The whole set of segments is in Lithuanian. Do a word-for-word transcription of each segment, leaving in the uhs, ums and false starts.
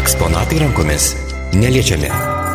Eksponatai rankomis neliečiami.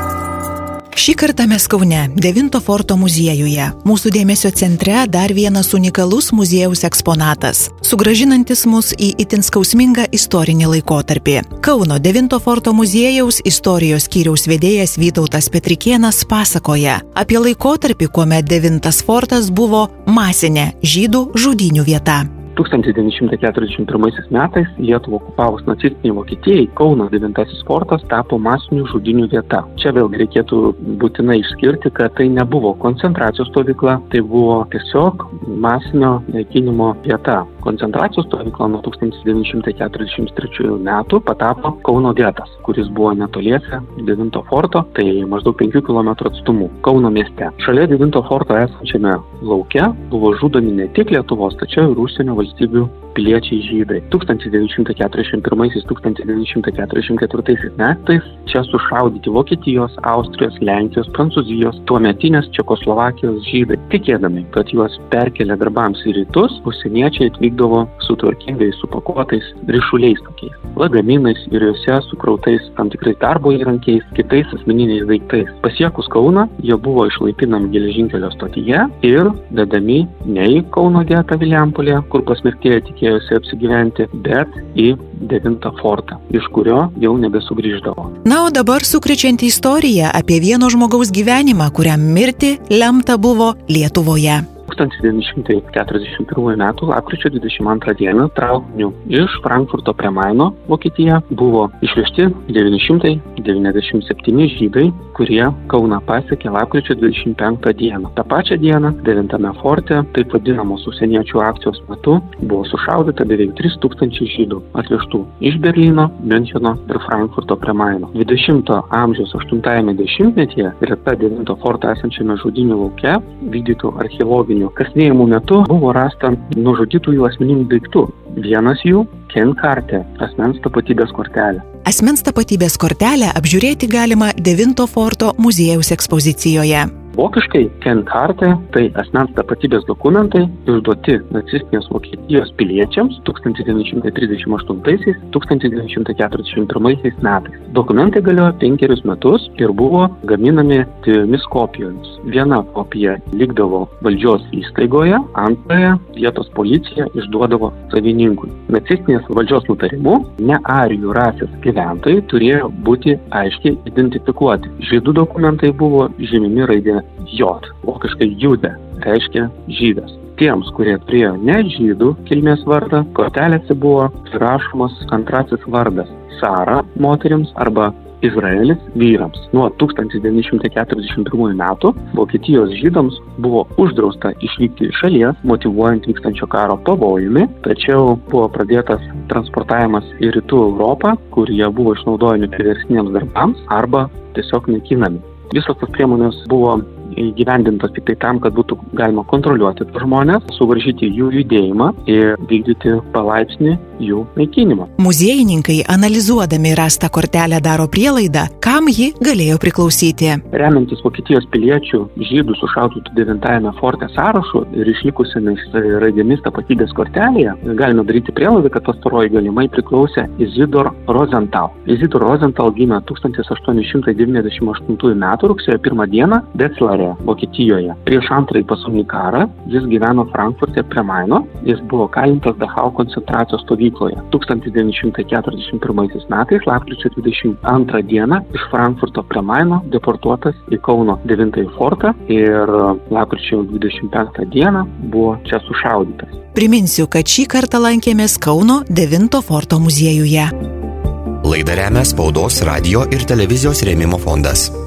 Šį kartą mes Kaune, devinto forto muziejuje. Mūsų dėmesio centre dar vienas unikalus muziejaus eksponatas, sugrąžinantis mus į itin skausmingą istorinį laikotarpį. Kauno devinto forto muziejaus istorijos skyriaus vedėjas Vytautas Petrikėnas pasakoja apie laikotarpį, kuomet devintas fortas buvo masinė žydų žudynių vieta. tūkstantis devyni šimtai keturiasdešimt pirmaisiais metais Lietuvą okupavus nacistiniai Vokietijai, Kauno devintasis fortas tapo masinių žudynių vieta. Čia vėlgi reikėtų būtinai išskirti, kad tai nebuvo koncentracijos stovykla, tai buvo tiesiog masinio naikinimo vieta. Koncentracijos stovykla nuo tūkstantis devyni šimtai keturiasdešimt trečiųjų metų patapo Kauno getas, kuris buvo netoliese devinto forto, tai maždaug penkių kilometrų atstumu Kauno mieste. Šalia devinto forto esančiame lauke buvo žudomi ne tik Lietuvos, tačiau ir užsienio valstybių piliečiai žydai. tūkstantis devyni šimtai keturiasdešimt pirmaisiais - tūkstantis devyni šimtai keturiasdešimt ketvirtaisiais metais čia sušaudyti Vokietijos, Austrijos, Lenkijos, Prancūzijos, tuometinės Čekoslovakijos žydai. Tikėdami, kad juos perkelia darbams į rytus, užsieniečiai atvykdavo su tvarkingais supakuotais ryšuliais tokiais, lagaminais ir juose sukrautais tam tikrais darbo įrankiais, kitais asmeniniais daiktais. Pasiekus Kauną, jie buvo išlaipinami geležinkelio stotyje ir dedami ne į Kauno getą Vilijampolėje, kur pasmerktieji tikėjosi apsigyventi, bet į devintą fortą, iš kurio jau nebesugrįždavo. Na, o dabar sukrečianti istorija apie vieno žmogaus gyvenimą, kuriam mirti lemta buvo Lietuvoje. tūkstantis devyni šimtai keturiasdešimt pirmųjų metų lapkričio dvidešimt antrą dieną traukiniu iš Frankfurto prie Maino, Vokietija, buvo išvežti devyni šimtai devyniasdešimt septyni žydai, kurie Kauną pasiekė lapkričio dvidešimt penktą dieną. Ta pačią dieną devintame forte, taip vadinamos užsieniečių akcijos metu, buvo sušaudyta beveik trys tūkstančiai žydų atvežtų iš Berlyno, Miuncheno ir Frankfurto prie Maino. dvidešimto amžiaus aštuntajame dešimtmetyje greta devinto forto esančiame žudynių lauke vykdytų archeologinių kasinėjimų metu buvo rasta nužudytųjų asmeninių daiktų. Vienas jų – Kenkarte, asmens tapatybės kortelė. Asmens tapatybės kortelę apžiūrėti galima devinto forto muziejaus ekspozicijoje. Vokiškai Kenkarte tai asmens tapatybės dokumentai išduoti nacistinės Vokietijos piliečiams tūkstantis devyni šimtai trisdešimt aštuntaisiais - tūkstantis devyni šimtai keturiasdešimt pirmaisiais metais. Dokumentai galiojo penkerius metus ir buvo gaminami dviejomis kopijomis. Viena kopija likdavo valdžios įstaigoje, antrąją vietos policija išduodavo savininkui. Nacistinės valdžios nutarimu ne arijų rasės gyventojai turėjo būti aiškiai identifikuoti. Žydų dokumentai buvo žymimi raidė J, vokiškai Jude, reiškia žydas. Tiems, kurie turėjo ne žydų kilmės vardą, kortelėse buvo rašomas antrasis vardas Sara moterims arba Izraelis vyrams. Nuo tūkstantis devyni šimtai keturiasdešimt pirmųjų metų Vokietijos žydams buvo uždrausta išvykti iš šalies, motyvuojant vykstančio karo pavojumi, tačiau buvo pradėtas transportavimas į rytų Europą, kur jie buvo išnaudojami priverstiniams darbams arba tiesiog naikinami. Visos tos priemonės buvo įgyvendintos tik tai tam, kad būtų galima kontroliuoti žmonės, suvaržyti jų judėjimą ir vykdyti palaipsnį jų naikinimą. Muziejininkai analizuodami rastą kortelę daro prielaidą, kam ji galėjo priklausyti. Remiantis Vokietijos piliečių žydų sušaudytų devintajame forte sąrašu ir išlikusiamis raidėmis tapatybės kortelėje, galime daryti prielaidą, kad pastaroji galimai priklausė Izidor Rosenthal. Izidor Rosenthal gimė tūkstantis aštuoni šimtai devyniasdešimt aštuntųjų metų rugsėjo pirmą dieną Declare, Vokietijoje. Prieš antrąjį pasaulinį karą jis gyveno Frankfurte prie Maino, jis buvo kalintas Dachau koncentracijos stovykloje. tūkstantis devyni šimtai keturiasdešimt pirmaisiais metais lapkričio dvidešimt antrą dieną iš Frankfurto prie Maino deportuotas į Kauno devintąjį fortą ir lapkričio dvidešimt penktą dieną buvo čia sušaudytas. Priminsiu, kad šį kartą lankėmės Kauno devinto forto muziejuje. Laidą remia Spaudos, radio ir televizijos rėmimo fondas.